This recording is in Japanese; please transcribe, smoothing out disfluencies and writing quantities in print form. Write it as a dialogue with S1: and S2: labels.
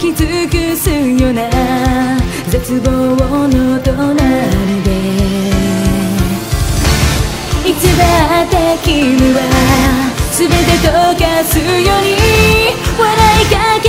S1: き尽くすような絶望の隣で、いつだって君は全て溶かすように笑いかけ